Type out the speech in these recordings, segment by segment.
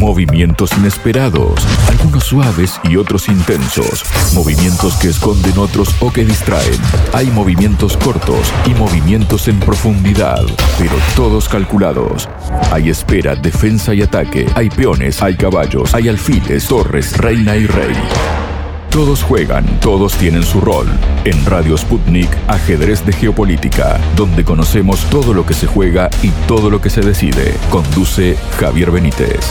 Movimientos inesperados, algunos suaves y otros intensos. Movimientos que esconden otros o que distraen. Hay movimientos cortos y movimientos en profundidad, pero todos calculados. Hay espera, defensa y ataque. Hay peones, hay caballos, hay alfiles, torres, reina y rey. Todos juegan, todos tienen su rol. En Radio Sputnik, Ajedrez de Geopolítica, donde conocemos todo lo que se juega y todo lo que se decide. Conduce Javier Benítez.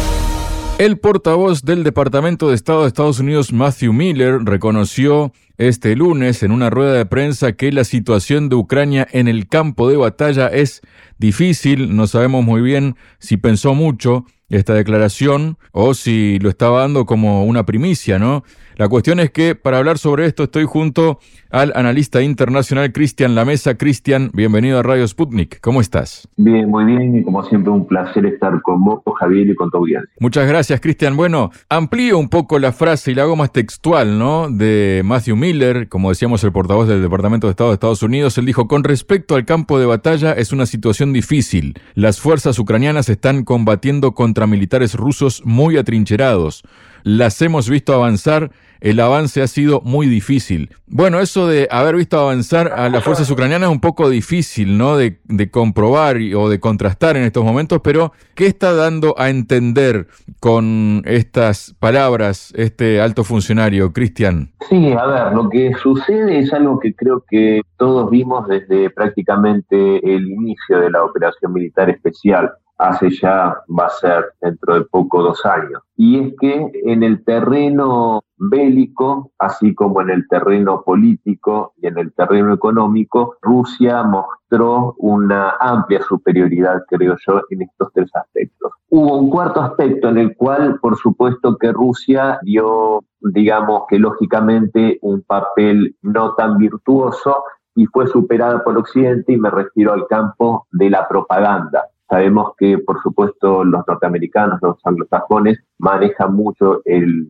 El portavoz del Departamento de Estado de Estados Unidos, Matthew Miller, reconoció este lunes en una rueda de prensa que la situación de Ucrania en el campo de batalla es difícil. No sabemos muy bien si pensó mucho esta declaración o si lo estaba dando como una primicia, ¿no? La cuestión es que para hablar sobre esto estoy junto al analista internacional Cristian Lamesa. Cristian, bienvenido a Radio Sputnik. ¿Cómo estás? Bien, muy bien, y como siempre un placer estar con vos, Javier, y con tu audiencia. Muchas gracias, Cristian. Bueno, amplío un poco la frase y la hago más textual, ¿no? De Matthew Miller, como decíamos, el portavoz del Departamento de Estado de Estados Unidos. Él dijo: con respecto al campo de batalla, es una situación difícil. Las fuerzas ucranianas están combatiendo contra militares rusos muy atrincherados. Las hemos visto avanzar, el avance ha sido muy difícil. Bueno, eso de haber visto avanzar a las fuerzas ucranianas es un poco difícil, ¿no? De comprobar o de contrastar en estos momentos, pero ¿qué está dando a entender con estas palabras este alto funcionario, Cristian? Sí, a ver, lo que sucede es algo que creo que todos vimos desde prácticamente el inicio de la operación militar especial. Hace ya, va a ser dentro de poco, 2 años. Y es que en el terreno bélico, así como en el terreno político y en el terreno económico, Rusia mostró una amplia superioridad, creo yo, en estos 3 aspectos. Hubo un cuarto aspecto en el cual, por supuesto, que Rusia dio, digamos que lógicamente, un papel no tan virtuoso y fue superada por Occidente, y me refiero al campo de la propaganda. Sabemos que, por supuesto, los norteamericanos, los anglosajones, manejan mucho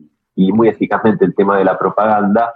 y muy eficazmente el tema de la propaganda,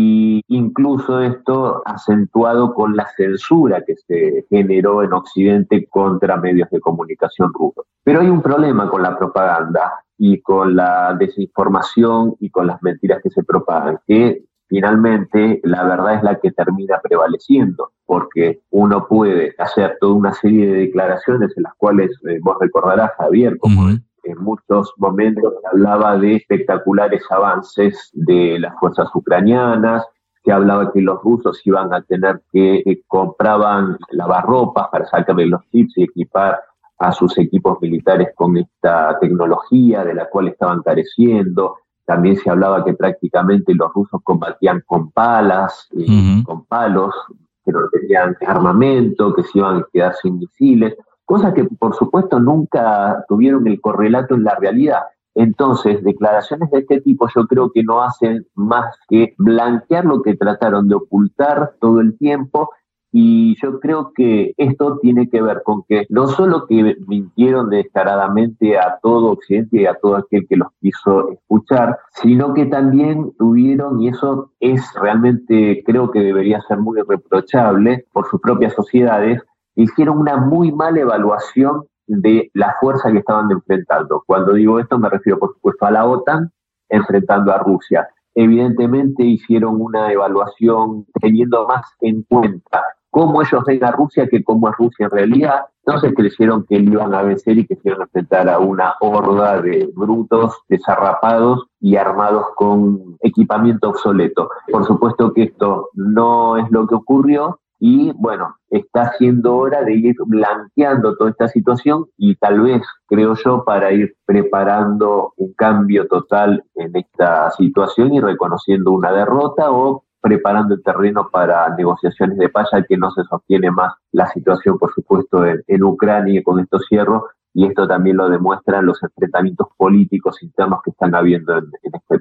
y incluso esto acentuado con la censura que se generó en Occidente contra medios de comunicación rusos. Pero hay un problema con la propaganda y con la desinformación y con las mentiras que se propagan, que finalmente la verdad es la que termina prevaleciendo, porque uno puede hacer toda una serie de declaraciones en las cuales vos recordarás, Javier, como en muchos momentos se hablaba de espectaculares avances de las fuerzas ucranianas, que hablaba que los rusos iban a tener que compraban lavarropas para sacarle los chips y equipar a sus equipos militares con esta tecnología de la cual estaban careciendo. También se hablaba que prácticamente los rusos combatían con palas, con palos, que no tenían armamento, que se iban a quedar sin misiles, cosas que por supuesto nunca tuvieron el correlato en la realidad. Entonces, declaraciones de este tipo yo creo que no hacen más que blanquear lo que trataron de ocultar todo el tiempo. Y yo creo que esto tiene que ver con que no solo que mintieron descaradamente a todo Occidente y a todo aquel que los quiso escuchar, sino que también tuvieron, y eso es realmente, creo que debería ser muy reprochable por sus propias sociedades, hicieron una muy mala evaluación de la fuerza que estaban enfrentando. Cuando digo esto me refiero, por supuesto, a la OTAN enfrentando a Rusia. Evidentemente hicieron una evaluación teniendo más en cuenta cómo ellos ven a Rusia que cómo es Rusia en realidad. Entonces creyeron que le iban a vencer y que se iban a enfrentar a una horda de brutos, desarrapados y armados con equipamiento obsoleto. Por supuesto que esto no es lo que ocurrió. Y bueno, está siendo hora de ir blanqueando toda esta situación y tal vez, creo yo, para ir preparando un cambio total en esta situación y reconociendo una derrota o preparando el terreno para negociaciones de paz, ya que no se sostiene más la situación, por supuesto, en Ucrania. Y con esto cierro, y esto también lo demuestran los enfrentamientos políticos internos que están habiendo en este país.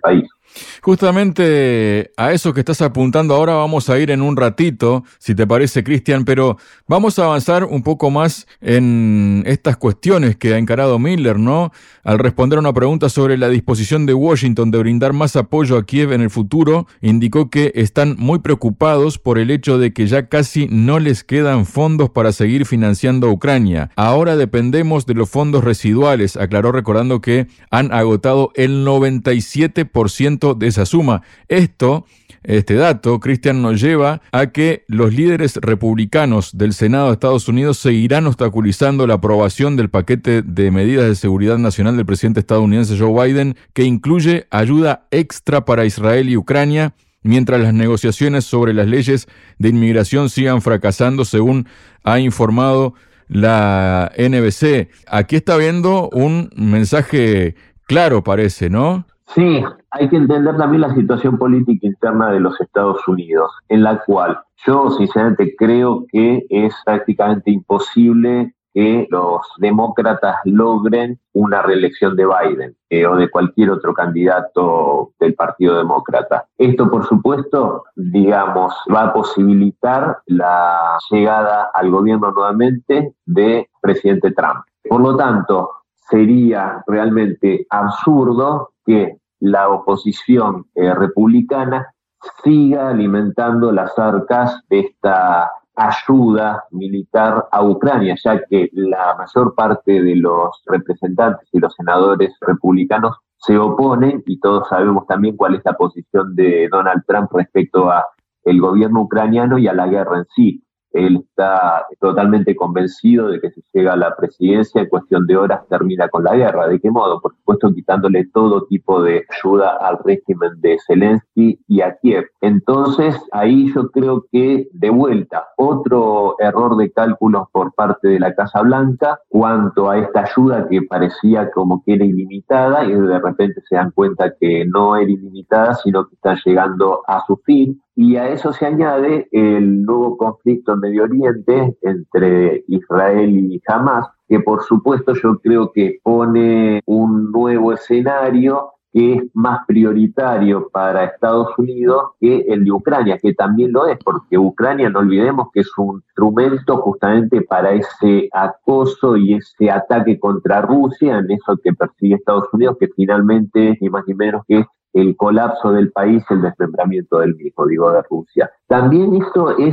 Justamente a eso que estás apuntando ahora vamos a ir en un ratito, si te parece, Cristian, pero vamos a avanzar un poco más en estas cuestiones que ha encarado Miller, ¿no? Al responder a una pregunta sobre la disposición de Washington de brindar más apoyo a Kiev en el futuro, indicó que están muy preocupados por el hecho de que ya casi no les quedan fondos para seguir financiando a Ucrania. Ahora dependemos de los fondos residuales, aclaró, recordando que han agotado el 97% de esa suma. Este dato, Cristian, nos lleva a que los líderes republicanos del Senado de Estados Unidos seguirán obstaculizando la aprobación del paquete de medidas de seguridad nacional del presidente estadounidense Joe Biden, que incluye ayuda extra para Israel y Ucrania, mientras las negociaciones sobre las leyes de inmigración sigan fracasando, según ha informado la NBC. Aquí está viendo un mensaje claro, parece, ¿no? Sí, hay que entender también la situación política interna de los Estados Unidos, en la cual yo sinceramente creo que es prácticamente imposible que los demócratas logren una reelección de Biden o de cualquier otro candidato del Partido Demócrata. Esto, por supuesto, va a posibilitar la llegada al gobierno nuevamente de presidente Trump. Por lo tanto, sería realmente absurdo que la oposición republicana siga alimentando las arcas de esta ayuda militar a Ucrania, ya que la mayor parte de los representantes y los senadores republicanos se oponen, y todos sabemos también cuál es la posición de Donald Trump respecto a el gobierno ucraniano y a la guerra en sí. Él está totalmente convencido de que si llega a la presidencia, en cuestión de horas termina con la guerra. ¿De qué modo? Por supuesto, quitándole todo tipo de ayuda al régimen de Zelensky y a Kiev. Entonces, ahí yo creo que, de vuelta, otro error de cálculos por parte de la Casa Blanca cuanto a esta ayuda que parecía como que era ilimitada, y de repente se dan cuenta que no era ilimitada, sino que está llegando a su fin. Y a eso se añade el nuevo conflicto en Medio Oriente entre Israel y Hamas, que por supuesto yo creo que pone un nuevo escenario que es más prioritario para Estados Unidos que el de Ucrania, que también lo es, porque Ucrania, no olvidemos que es un instrumento justamente para ese acoso y ese ataque contra Rusia, en eso que persigue Estados Unidos, que finalmente ni más ni menos que el colapso del país, el desmembramiento del mismo, digo, de Rusia. También esto es,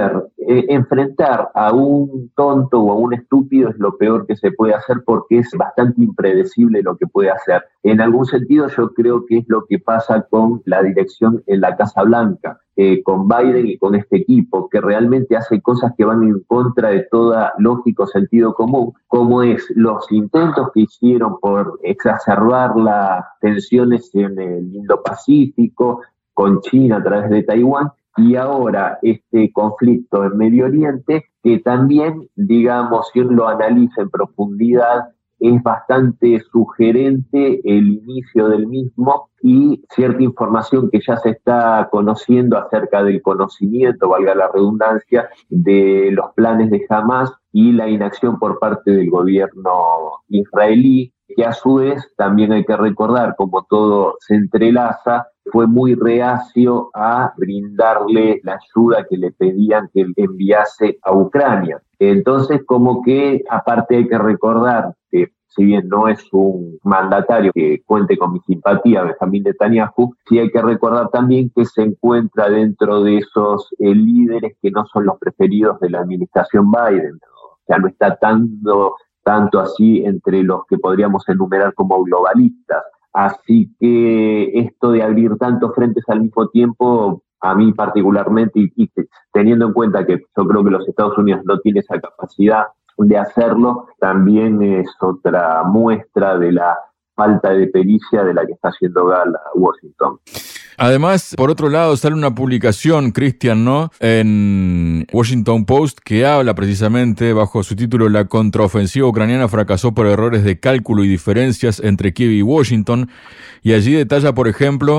enfrentar a un tonto o a un estúpido es lo peor que se puede hacer, porque es bastante impredecible lo que puede hacer. En algún sentido yo creo que es lo que pasa con la dirección en la Casa Blanca, con Biden y con este equipo, que realmente hace cosas que van en contra de toda lógico sentido común, como es los intentos que hicieron por exacerbar las tensiones en el Indo-Pacífico, con China a través de Taiwán, y ahora este conflicto en Medio Oriente, que también, digamos, si uno lo analiza en profundidad, es bastante sugerente el inicio del mismo y cierta información que ya se está conociendo acerca del conocimiento, valga la redundancia, de los planes de Hamas y la inacción por parte del gobierno israelí, que a su vez también hay que recordar, como todo se entrelaza, fue muy reacio a brindarle la ayuda que le pedían que enviase a Ucrania. Entonces, como que aparte hay que recordar que si bien no es un mandatario que cuente con mi simpatía, Benjamín Netanyahu, sí hay que recordar también que se encuentra dentro de esos líderes que no son los preferidos de la administración Biden, ¿no? O sea, no está tanto así entre los que podríamos enumerar como globalistas. Así que esto de abrir tantos frentes al mismo tiempo, a mí particularmente, y teniendo en cuenta que yo creo que los Estados Unidos no tienen esa capacidad de hacerlo, también es otra muestra de la falta de pericia de la que está haciendo gala Washington. Además, por otro lado, sale una publicación, Cristian, ¿no?, en Washington Post, que habla precisamente bajo su título "La contraofensiva ucraniana fracasó por errores de cálculo y diferencias entre Kiev y Washington", y allí detalla, por ejemplo,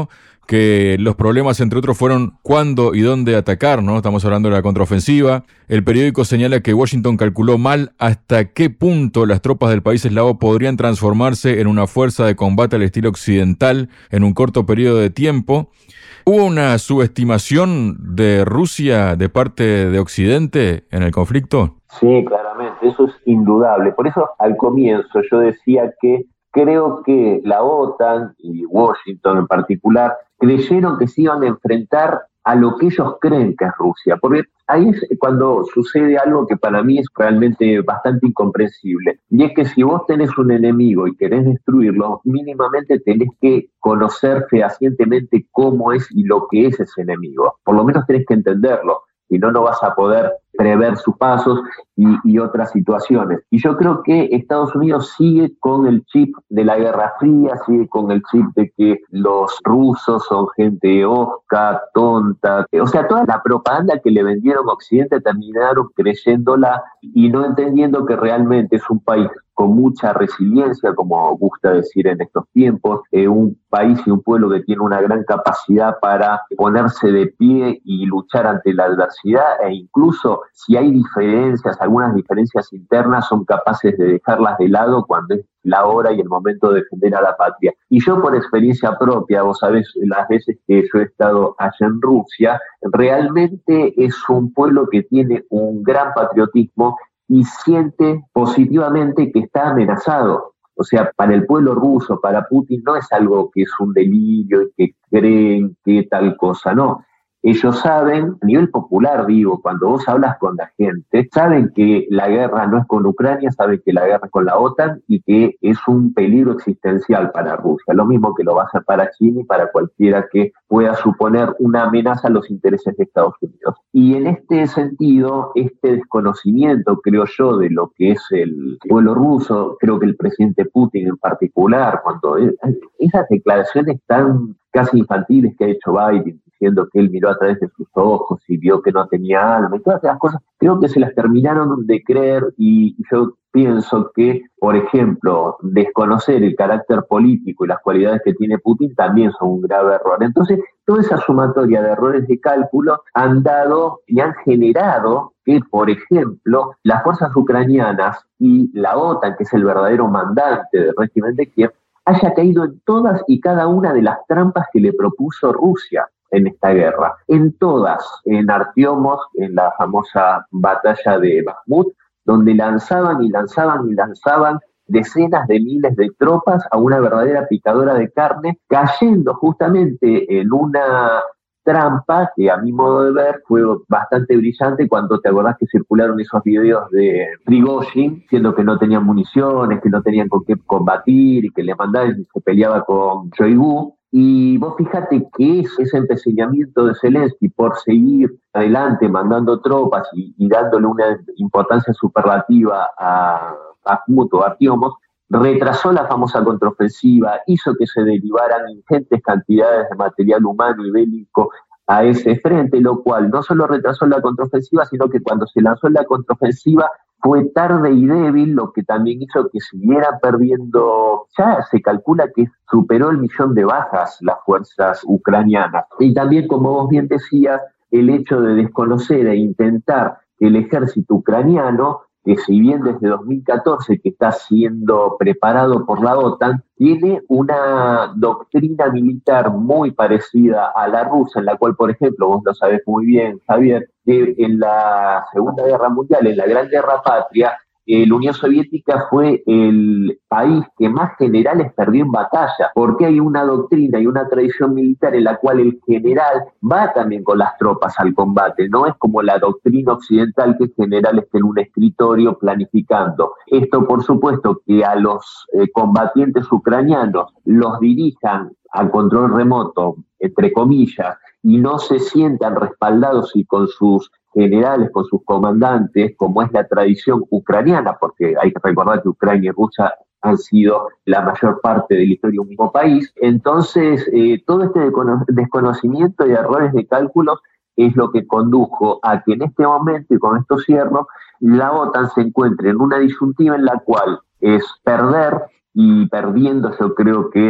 que los problemas, entre otros, fueron cuándo y dónde atacar, ¿no? Estamos hablando de la contraofensiva. El periódico señala que Washington calculó mal hasta qué punto las tropas del país eslavo podrían transformarse en una fuerza de combate al estilo occidental en un corto periodo de tiempo. ¿Hubo una subestimación de Rusia de parte de Occidente en el conflicto? Sí, claramente, eso es indudable. Por eso al comienzo yo decía que creo que la OTAN y Washington en particular creyeron que se iban a enfrentar a lo que ellos creen que es Rusia, porque ahí es cuando sucede algo que para mí es realmente bastante incomprensible, y es que si vos tenés un enemigo y querés destruirlo, mínimamente tenés que conocer fehacientemente cómo es y lo que es ese enemigo, por lo menos tenés que entenderlo, si no, no vas a poder prever sus pasos y otras situaciones. Y yo creo que Estados Unidos sigue con el chip de la Guerra Fría, sigue con el chip de que los rusos son gente osca, tonta. O sea, toda la propaganda que le vendieron a Occidente terminaron creyéndola y no entendiendo que realmente es un país con mucha resiliencia, como gusta decir en estos tiempos, un país y un pueblo que tiene una gran capacidad para ponerse de pie y luchar ante la adversidad, e incluso si hay diferencias, algunas diferencias internas, son capaces de dejarlas de lado cuando es la hora y el momento de defender a la patria. Y yo, por experiencia propia, vos sabés, las veces que yo he estado allá en Rusia, realmente es un pueblo que tiene un gran patriotismo y siente positivamente que está amenazado. O sea, para el pueblo ruso, para Putin, no es algo que es un delirio y que creen que tal cosa, no. Ellos saben, a nivel popular digo, cuando vos hablas con la gente, saben que la guerra no es con Ucrania, saben que la guerra es con la OTAN y que es un peligro existencial para Rusia, lo mismo que lo va a ser para China y para cualquiera que pueda suponer una amenaza a los intereses de Estados Unidos. Y en este sentido, este desconocimiento, creo yo, de lo que es el pueblo ruso, creo que el presidente Putin en particular, cuando esas declaraciones tan casi infantiles que ha hecho Biden, diciendo que él miró a través de sus ojos y vio que no tenía alma y todas esas cosas, creo que se las terminaron de creer y yo pienso que, por ejemplo, desconocer el carácter político y las cualidades que tiene Putin también son un grave error. Entonces, toda esa sumatoria de errores de cálculo han dado y han generado que, por ejemplo, las fuerzas ucranianas y la OTAN, que es el verdadero mandante del régimen de Kiev, haya caído en todas y cada una de las trampas que le propuso Rusia en esta guerra. En todas, en Artiomos, en la famosa batalla de Bakhmut, donde lanzaban y lanzaban y lanzaban decenas de miles de tropas a una verdadera picadora de carne, cayendo justamente en una trampa que a mi modo de ver fue bastante brillante cuando te acordás que circularon esos videos de Prigozhin diciendo que no tenían municiones, que no tenían con qué combatir y que le mandaban y se peleaba con Shoigu. Y vos fíjate que ese empecinamiento de Zelensky por seguir adelante mandando tropas y dándole una importancia superlativa a Bakhmut o Artiomos, retrasó la famosa contraofensiva, hizo que se derivaran ingentes cantidades de material humano y bélico a ese frente, lo cual no solo retrasó la contraofensiva, sino que cuando se lanzó la contraofensiva fue tarde y débil, lo que también hizo que siguiera perdiendo, ya se calcula que superó el 1.000.000 de bajas las fuerzas ucranianas. Y también, como vos bien decías, el hecho de desconocer e intentar que el ejército ucraniano, que si bien desde 2014 que está siendo preparado por la OTAN, tiene una doctrina militar muy parecida a la rusa, en la cual, por ejemplo, vos lo sabés muy bien, Javier, que en la Segunda Guerra Mundial, en la Gran Guerra Patria, la Unión Soviética fue el país que más generales perdió en batalla, porque hay una doctrina y una tradición militar en la cual el general va también con las tropas al combate, no es como la doctrina occidental que el general está en un escritorio planificando. Esto, por supuesto, que a los combatientes ucranianos los dirijan al control remoto, entre comillas, y no se sientan respaldados y con sus generales, con sus comandantes, como es la tradición ucraniana, porque hay que recordar que Ucrania y Rusia han sido la mayor parte de la historia de un mismo país. Entonces, todo este desconocimiento y errores de cálculos es lo que condujo a que en este momento, y con esto cierro, la OTAN se encuentre en una disyuntiva en la cual es perder, y perdiendo yo creo que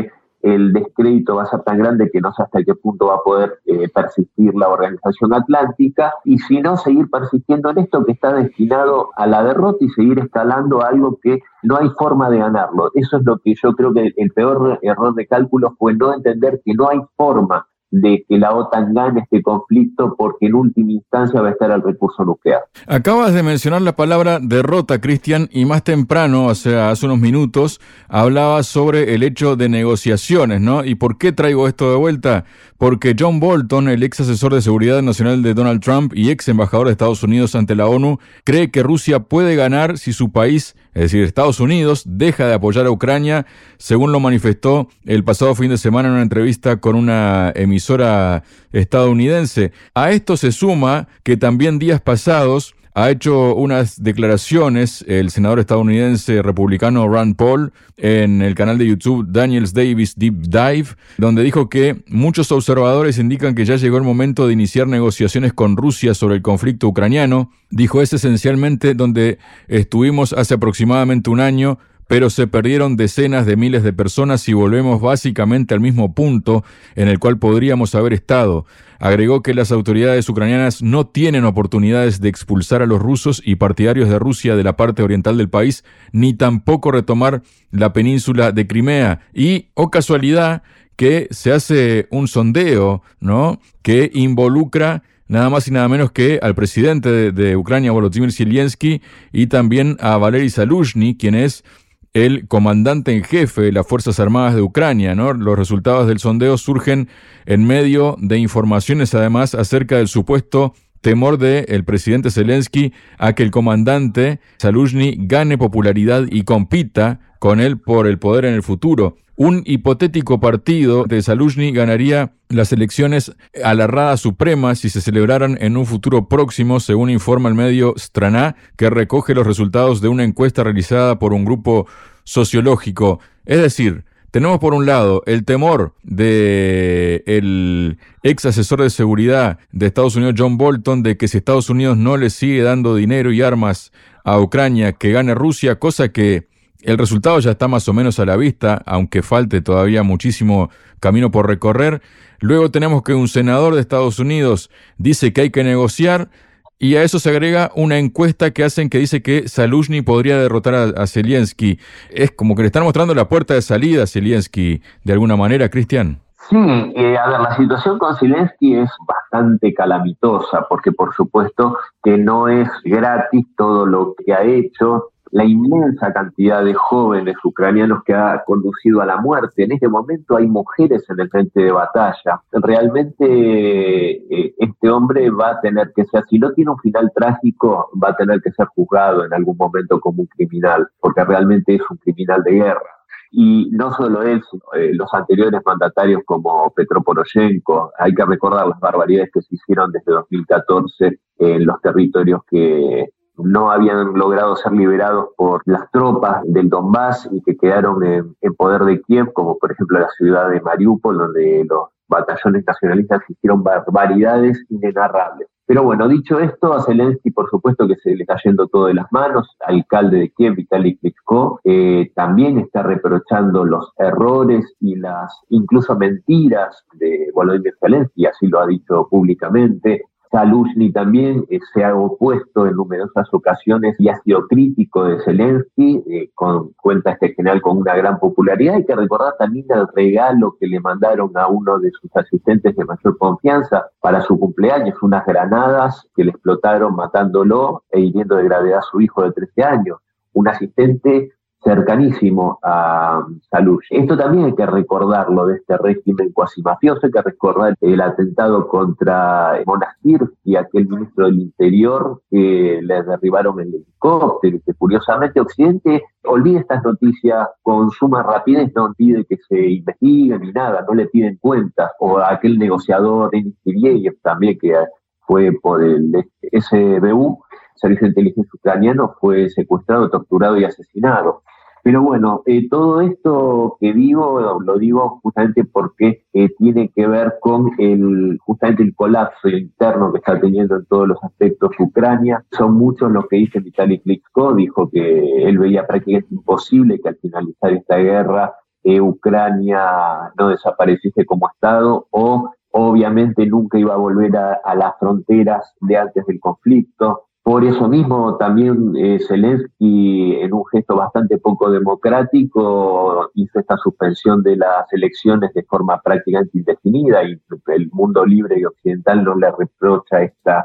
el descrédito va a ser tan grande que no sé hasta qué punto va a poder persistir la Organización Atlántica, y si no, seguir persistiendo en esto que está destinado a la derrota y seguir escalando algo que no hay forma de ganarlo. Eso es lo que yo creo que el peor error de cálculo fue no entender que no hay forma de que la OTAN gane este conflicto, porque en última instancia va a estar el recurso nuclear. Acabas de mencionar la palabra derrota, Cristian, y más temprano, o sea, hace unos minutos, hablabas sobre el hecho de negociaciones, ¿no? ¿Y por qué traigo esto de vuelta? Porque John Bolton, el ex asesor de seguridad nacional de Donald Trump y ex embajador de Estados Unidos ante la ONU, cree que Rusia puede ganar si su país, es decir, Estados Unidos, deja de apoyar a Ucrania, según lo manifestó el pasado fin de semana en una entrevista con una emisora estadounidense. A esto se suma que también días pasados ha hecho unas declaraciones el senador estadounidense republicano Rand Paul en el canal de YouTube Daniels Davis Deep Dive, donde dijo que muchos observadores indican que ya llegó el momento de iniciar negociaciones con Rusia sobre el conflicto ucraniano. Dijo, es esencialmente donde estuvimos hace aproximadamente un año, pero se perdieron decenas de miles de personas y volvemos básicamente al mismo punto en el cual podríamos haber estado. Agregó que las autoridades ucranianas no tienen oportunidades de expulsar a los rusos y partidarios de Rusia de la parte oriental del país, ni tampoco retomar la península de Crimea. Y, oh casualidad, que se hace un sondeo, ¿no?, que involucra nada más y nada menos que al presidente de Ucrania, Volodymyr Zelensky, y también a Valery Zaluzhny, quien es el comandante en jefe de las Fuerzas Armadas de Ucrania, ¿no? Los resultados del sondeo surgen en medio de informaciones, además, acerca del supuesto temor del presidente Zelensky a que el comandante Zaluzhny gane popularidad y compita con él por el poder en el futuro. Un hipotético partido de Zaluzhny ganaría las elecciones a la Rada Suprema si se celebraran en un futuro próximo, según informa el medio Strana, que recoge los resultados de una encuesta realizada por un grupo sociológico. Es decir, tenemos por un lado el temor del ex asesor de seguridad de Estados Unidos, John Bolton, de que si Estados Unidos no le sigue dando dinero y armas a Ucrania, que gane Rusia, cosa que el resultado ya está más o menos a la vista, aunque falte todavía muchísimo camino por recorrer. Luego tenemos que un senador de Estados Unidos dice que hay que negociar, y a eso se agrega una encuesta que hacen que dice que Zaluzhny podría derrotar a Zelensky. Es como que le están mostrando la puerta de salida a Zelensky, de alguna manera, Cristian. Sí, a ver, la situación con Zelensky es bastante calamitosa, porque por supuesto que no es gratis todo lo que ha hecho. La inmensa cantidad de jóvenes ucranianos que ha conducido a la muerte. En este momento hay mujeres en el frente de batalla. Realmente este hombre va a tener que ser, si no tiene un final trágico, va a tener que ser juzgado en algún momento como un criminal, porque realmente es un criminal de guerra. Y no solo él, sino los anteriores mandatarios como Petro Poroshenko. Hay que recordar las barbaridades que se hicieron desde 2014 en los territorios que no habían logrado ser liberados por las tropas del Donbass y que quedaron en poder de Kiev, como por ejemplo la ciudad de Mariupol, donde los batallones nacionalistas hicieron barbaridades inenarrables. Pero bueno, dicho esto, a Zelensky por supuesto que se le está yendo todo de las manos. Alcalde de Kiev, Vitaly Klitschko, también está reprochando los errores y las incluso mentiras de Volodymyr Zelensky, así lo ha dicho públicamente. Zaluzhny también se ha opuesto en numerosas ocasiones y ha sido crítico de Zelensky, cuenta este general con una gran popularidad. Hay que recordar también el regalo que le mandaron a uno de sus asistentes de mayor confianza para su cumpleaños, unas granadas que le explotaron matándolo e hiriendo de gravedad a su hijo de 13 años, un asistente cercanísimo a Zaluzhny. Esto también hay que recordarlo de este régimen cuasi mafioso. Hay que recordar el atentado contra Monastir y aquel ministro del Interior que le derribaron el helicóptero, que curiosamente Occidente olvida estas noticias con suma rapidez, no pide que se investiguen ni nada, no le piden cuentas. O aquel negociador Denis Kirieyev también, que fue por el SBU, Servicio de Inteligencia Ucraniano, fue secuestrado, torturado y asesinado. Pero bueno, todo esto que digo, lo digo justamente porque tiene que ver con justamente el colapso interno que está teniendo en todos los aspectos Ucrania. Son muchos los que dicen. Vitaly Klitschko dijo que él veía prácticamente imposible que al finalizar esta guerra Ucrania no desapareciese como Estado, o obviamente nunca iba a volver a las fronteras de antes del conflicto. Por eso mismo también Zelensky, en un gesto bastante poco democrático, hizo esta suspensión de las elecciones de forma prácticamente indefinida, y el mundo libre y occidental no le reprocha esta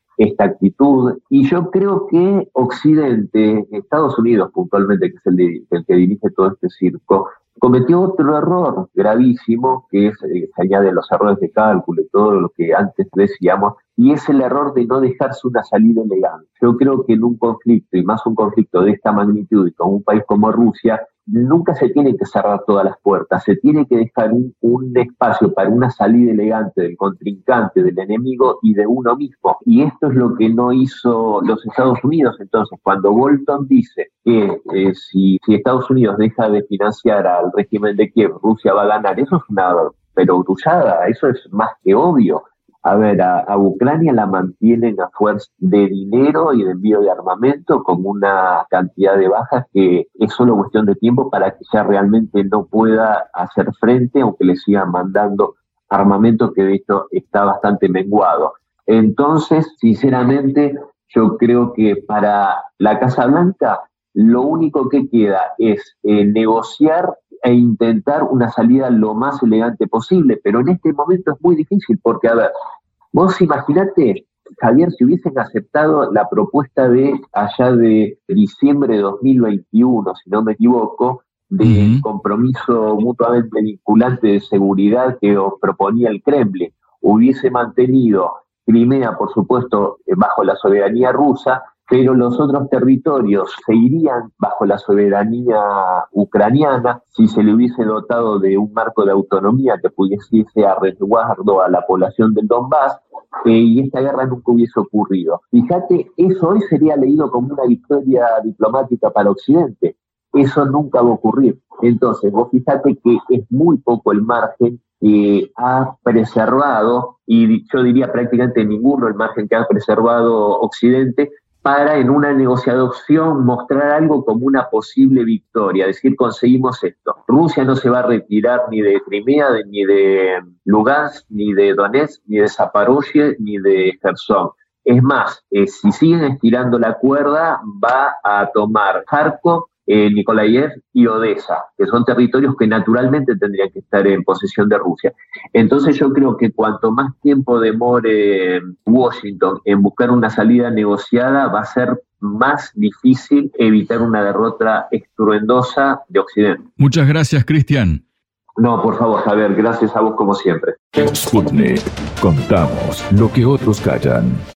actitud. Y yo creo que Occidente, Estados Unidos puntualmente, que es el que dirige todo este circo, cometió otro error gravísimo, que es, se añade los errores de cálculo y todo lo que antes decíamos, y es el error de no dejarse una salida elegante. Yo creo que en un conflicto, y más un conflicto de esta magnitud y con un país como Rusia, nunca se tienen que cerrar todas las puertas, se tiene que dejar un espacio para una salida elegante del contrincante, del enemigo y de uno mismo. Y esto es lo que no hizo los Estados Unidos. Entonces, cuando Bolton dice que si Estados Unidos deja de financiar al régimen de Kiev, Rusia va a ganar, eso es una perogrullada, eso es más que obvio. A ver, a Ucrania la mantienen a fuerza de dinero y de envío de armamento con una cantidad de bajas que es solo cuestión de tiempo para que ya realmente no pueda hacer frente, aunque le sigan mandando armamento que de hecho está bastante menguado. Entonces, sinceramente, yo creo que para la Casa Blanca lo único que queda es negociar e intentar una salida lo más elegante posible, pero en este momento es muy difícil porque, a ver, vos imaginate, Javier, si hubiesen aceptado la propuesta de allá de diciembre de 2021, si no me equivoco, de compromiso mutuamente vinculante de seguridad que proponía el Kremlin, hubiese mantenido Crimea, por supuesto, bajo la soberanía rusa, pero los otros territorios seguirían bajo la soberanía ucraniana si se le hubiese dotado de un marco de autonomía que pudiese a resguardo a la población del Donbass, y esta guerra nunca hubiese ocurrido. Fíjate, eso hoy sería leído como una victoria diplomática para Occidente. Eso nunca va a ocurrir. Entonces, vos fíjate que es muy poco el margen que ha preservado, y yo diría prácticamente ninguno el margen que ha preservado Occidente, para en una negociación mostrar algo como una posible victoria, decir, conseguimos esto. Rusia no se va a retirar ni de Crimea, ni de Lugansk, ni de Donetsk, ni de Zaporozhye, ni de Jersón. Es más, si siguen estirando la cuerda, va a tomar Kharkov, Nikolaev y Odessa, que son territorios que naturalmente tendrían que estar en posesión de Rusia. Entonces yo creo que cuanto más tiempo demore Washington en buscar una salida negociada, va a ser más difícil evitar una derrota estruendosa de Occidente. Muchas gracias, Cristian. No, por favor, Javier, gracias a vos como siempre. Sputnik. Contamos lo que otros callan.